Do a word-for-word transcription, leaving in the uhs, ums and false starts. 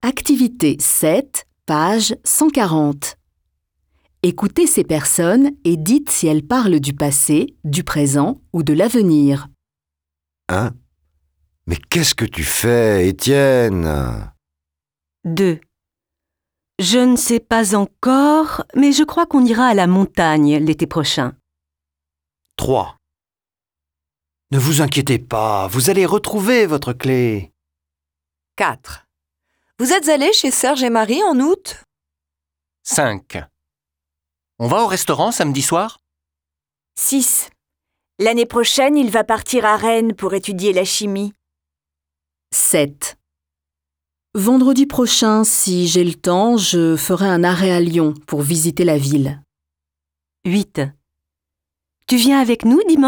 Activité sept, page cent quarante. Écoutez ces personnes et dites si elles parlent du passé, du présent ou de l'avenir. Hein? Mais qu'est-ce que tu fais, Étienne? deux. Je ne sais pas encore, mais je crois qu'on ira à la montagne l'été prochain. trois. Ne vous inquiétez pas, vous allez retrouver votre clé. quatre. Vous êtes allés chez Serge et Marie en août? cinq. On va au restaurant samedi soir? six. L'année prochaine, il va partir à Rennes pour étudier la chimie. sept. Vendredi prochain, si j'ai le temps, je ferai un arrêt à Lyon pour visiter la ville. huit. Tu viens avec nous dimanche ?